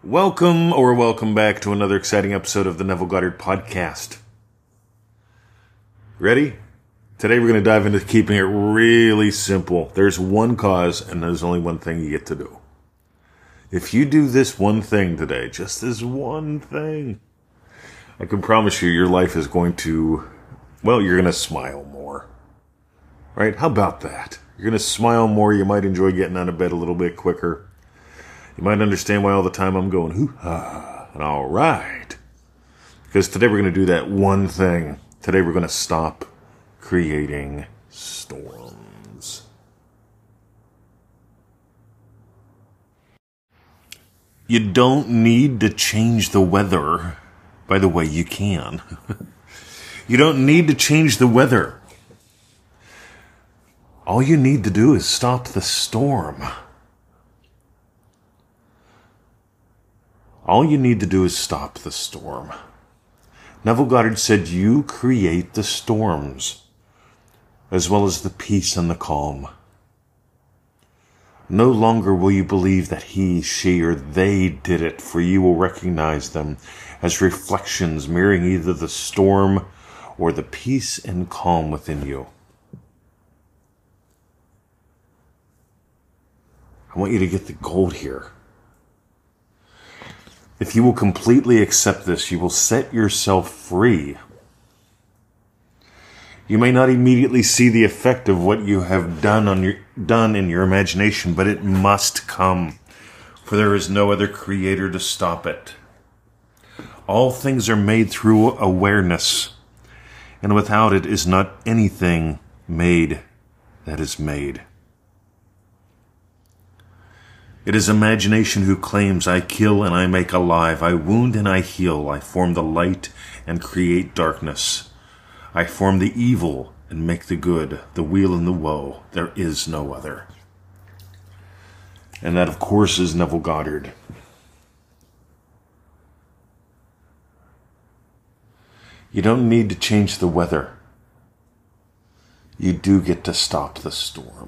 Welcome back to another exciting episode of the Neville Goddard Podcast. Ready? Today we're going to dive into keeping it really simple. There's one cause and there's only one thing you get to do. If you do this one thing today, just this one thing, I can promise you your life is going to, you're going to smile more. Right? How about that? You're going to smile more. You might enjoy getting out of bed a little bit quicker. You might understand why all the time I'm going, hoo-ha, and all right. Because today we're going to do that one thing. Today we're going to stop creating storms. You don't need to change the weather. By the way, you can. You don't need to change the weather. All you need to do is stop the storm. All you need to do is stop the storm. Neville Goddard said, you create the storms, as well as the peace and the calm. No longer will you believe that he, she, or they did it, for you will recognize them as reflections mirroring either the storm or the peace and calm within you. I want you to get the gold here. If you will completely accept this, you will set yourself free. You may not immediately see the effect of what you have done in your imagination, but it must come, for there is no other creator to stop it. All things are made through awareness, and without it is not anything made that is made. It is imagination who claims, I kill and I make alive, I wound and I heal, I form the light and create darkness. I form the evil and make the good, the weal and the woe. There is no other. And that, of course, is Neville Goddard. You don't need to change the weather. You do get to stop the storm.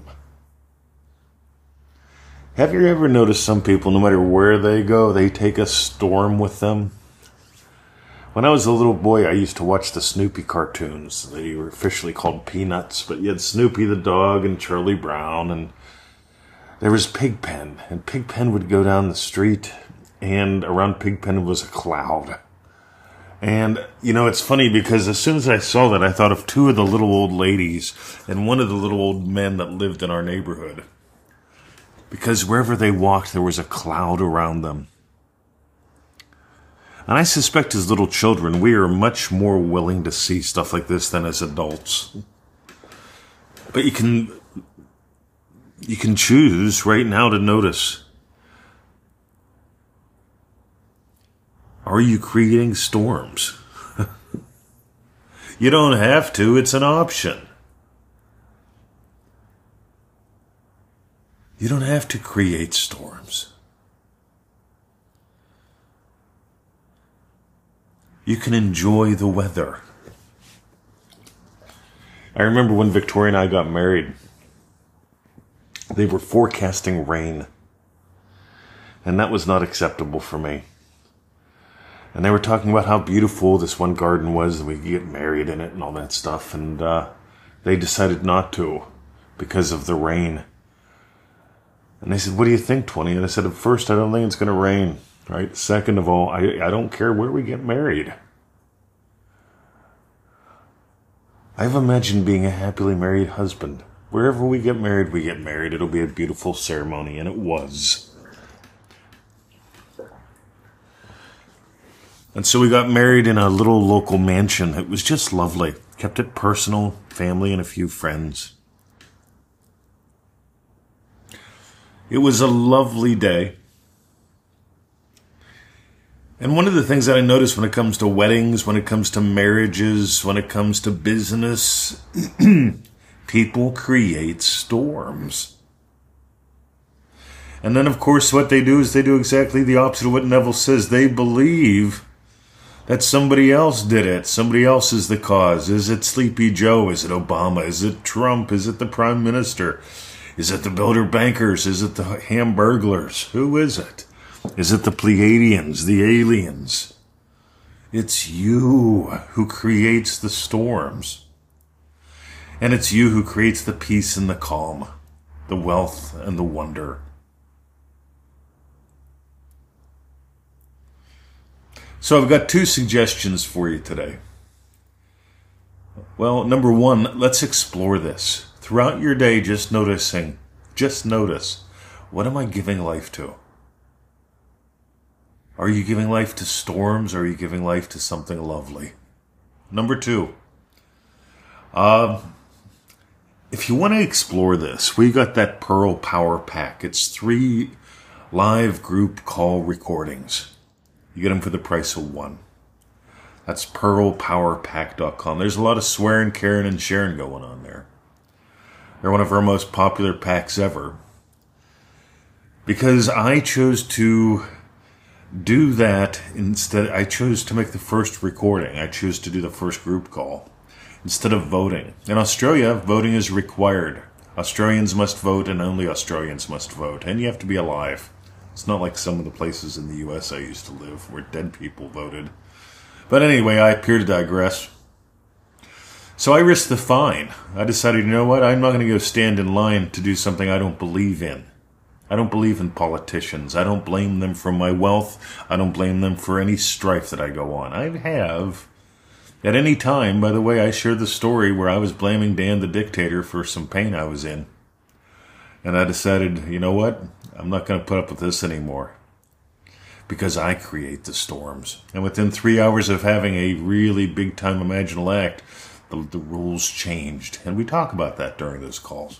Have you ever noticed some people, no matter where they go, they take a storm with them? When I was a little boy, I used to watch the Snoopy cartoons. They were officially called Peanuts, but you had Snoopy the dog and Charlie Brown, and there was Pigpen. And Pigpen would go down the street, and around Pigpen was a cloud. And, it's funny because as soon as I saw that, I thought of two of the little old ladies and one of the little old men that lived in our neighborhood. Because wherever they walked, there was a cloud around them. And I suspect as little children, we are much more willing to see stuff like this than as adults. But you can choose right now to notice. Are you creating storms? You don't have to. It's an option. You don't have to create storms. You can enjoy the weather. I remember when Victoria and I got married, they were forecasting rain. And that was not acceptable for me. And they were talking about how beautiful this one garden was, and we could get married in it and all that stuff. And they decided not to because of the rain. And they said, what do you think, 20? And I said, at first, I don't think it's going to rain. Right? Second of all, I don't care where we get married. I've imagined being a happily married husband. Wherever we get married, It'll be a beautiful ceremony. And it was. And so we got married in a little local mansion. It was just lovely. Kept it personal, family, and a few friends. It was a lovely day. And one of the things that I notice when it comes to weddings, when it comes to marriages, when it comes to business, people create storms. And then, of course, what they do is they do exactly the opposite of what Neville says. They believe that somebody else did it. Somebody else is the cause. Is it Sleepy Joe? Is it Obama? Is it Trump? Is it the Prime Minister? Is it the builder bankers? Is it the Hamburglars? Who is it? Is it the Pleiadians, the aliens? It's you who creates the storms. And it's you who creates the peace and the calm, the wealth and the wonder. So I've got 2 suggestions for you today. Well, number 1, let's explore this. Throughout your day, just notice, what am I giving life to? Are you giving life to storms, or are you giving life to something lovely? Number 2, if you want to explore this, we got that Pearl Power Pack. It's 3 live group call recordings. You get them for the price of 1. That's pearlpowerpack.com. There's a lot of swearing, caring, and sharing going on there. They're one of our most popular packs ever. Because I chose to do that instead. I chose to make the first recording. I chose to do the first group call instead of voting. In Australia, voting is required. Australians must vote, and only Australians must vote. And you have to be alive. It's not like some of the places in the U.S. I used to live where dead people voted. But anyway, I appear to digress. So I risked the fine. I decided, you know what? I'm not going to go stand in line to do something I don't believe in. I don't believe in politicians. I don't blame them for my wealth. I don't blame them for any strife that I go on. I have, at any time, by the way, I shared the story where I was blaming Dan the dictator for some pain I was in. And I decided, you know what? I'm not going to put up with this anymore. Because I create the storms. And within 3 hours of having a really big-time imaginal act, the rules changed. And we talk about that during those calls.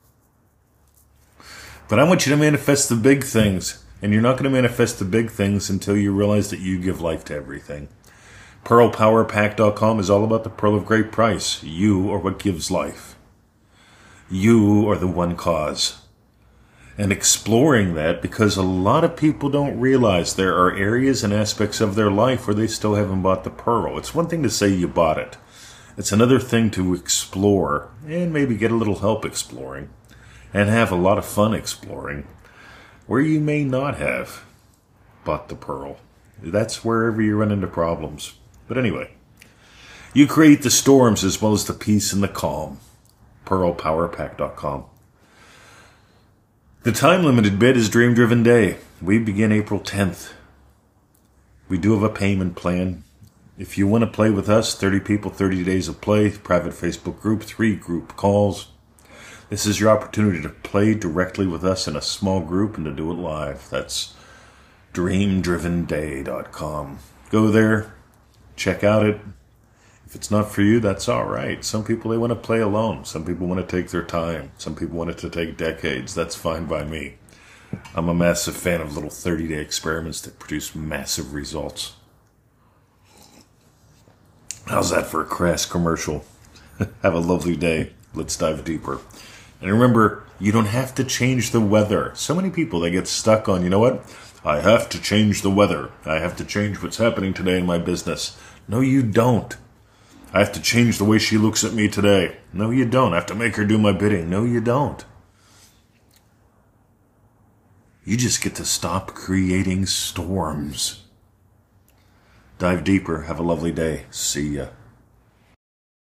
But I want you to manifest the big things. And you're not going to manifest the big things until you realize that you give life to everything. PearlPowerPack.com is all about the pearl of great price. You are what gives life. You are the one cause. And exploring that, because a lot of people don't realize there are areas and aspects of their life where they still haven't bought the pearl. It's one thing to say you bought it. It's another thing to explore and maybe get a little help exploring and have a lot of fun exploring where you may not have bought the pearl. That's wherever you run into problems. But anyway, you create the storms as well as the peace and the calm. PearlPowerPack.com. The time-limited bid is Dream Driven Day. We begin April 10th. We do have a payment plan. If you want to play with us, 30 people, 30 days of play, private Facebook group, 3 group calls. This is your opportunity to play directly with us in a small group and to do it live. That's DreamDrivenDay.com. Go there, check out it. If it's not for you, that's all right. Some people, they want to play alone. Some people want to take their time. Some people want it to take decades. That's fine by me. I'm a massive fan of little 30-day experiments that produce massive results. How's that for a crass commercial? Have a lovely day. Let's dive deeper. And remember, you don't have to change the weather. So many people, they get stuck on, you know what? I have to change the weather. I have to change what's happening today in my business. No, you don't. I have to change the way she looks at me today. No, you don't. I have to make her do my bidding. No, you don't. You just get to stop creating storms. Dive deeper. Have a lovely day. See ya.